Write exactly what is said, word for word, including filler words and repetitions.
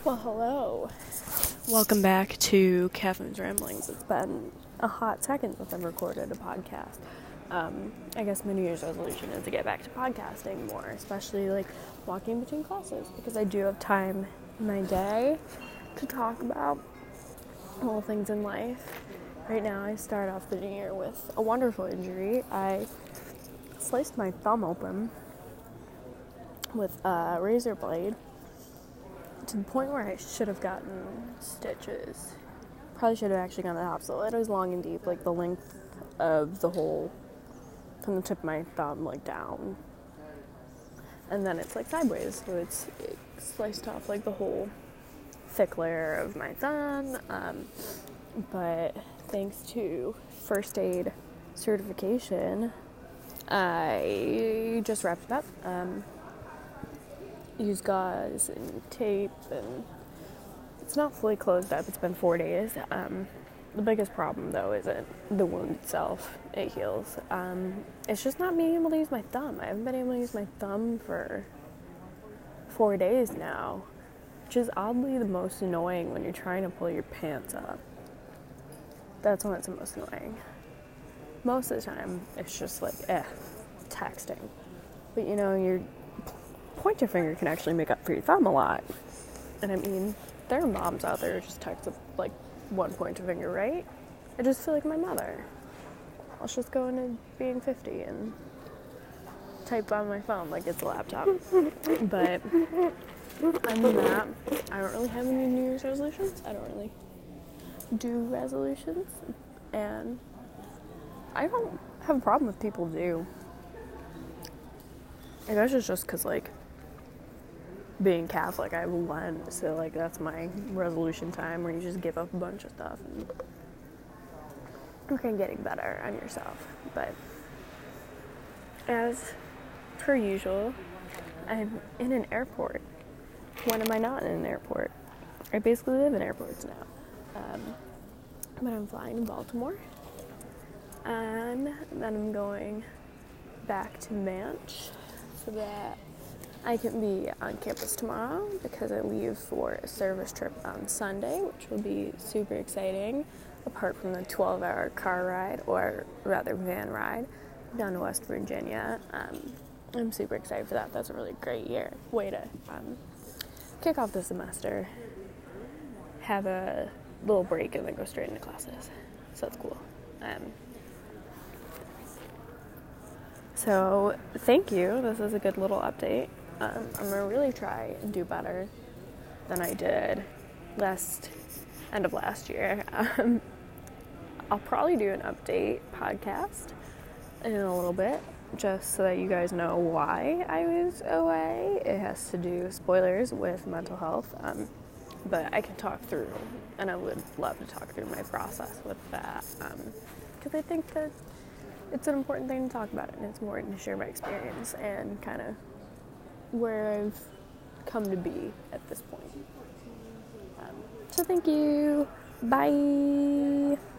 Well, hello. Welcome back to Catherine's Ramblings. It's been a hot second since I've recorded a podcast. Um, I guess my New Year's resolution is to get back to podcasting more, especially like walking between classes, because I do have time in my day to talk about all things in life. Right now, I start off the new year with a wonderful injury. I sliced my thumb open with a razor blade to the point where I should have gotten stitches. Probably should have actually gone to the hospital. It was long and deep, like the length of the hole from the tip of my thumb, like down. And then it's like sideways, so it's it sliced off like the whole thick layer of my thumb. Um, but thanks to first aid certification, I just wrapped it up. Um, used gauze and tape, and it's not fully closed up. It's been four days. Um, the biggest problem, though, isn't the wound itself. It heals. Um, it's just not being able to use my thumb. I haven't been able to use my thumb for four days now, which is oddly the most annoying when you're trying to pull your pants up. That's when it's the most annoying. Most of the time, it's just like, eh, texting. But, you know, you're pointer finger can actually make up for your thumb a lot. And I mean, there are moms out there who just text with like one pointer finger, right? I just feel like my mother. I'll just go into being fifty and type on my phone like it's a laptop. But other than that, I don't really have any New Year's resolutions. I don't really do resolutions. And I don't have a problem with people do. I guess it's just because, like, being Catholic, I have Lent, so, like, that's my resolution time where you just give up a bunch of stuff and work on getting better on yourself. But as per usual, I'm in an airport. When am I not in an airport? I basically live in airports now. Um, but I'm flying to Baltimore, and then I'm going back to Manch so that I can be on campus tomorrow, because I leave for a service trip on Sunday, which will be super exciting, apart from the twelve-hour car ride, or rather van ride, down to West Virginia. Um, I'm super excited for that. That's a really great year. Way to um, kick off the semester, have a little break, and then go straight into classes. So that's cool. Um, so thank you. This is a good little update. Um, I'm going to really try and do better than I did last, end of last year. Um, I'll probably do an update podcast in a little bit, just so that you guys know why I was away. It has to do, spoilers, with mental health, um, but I can talk through, and I would love to talk through my process with that, because um, I think that it's an important thing to talk about, and it's important to share my experience and kind of where I've come to be at this point. Um, so thank you. Bye.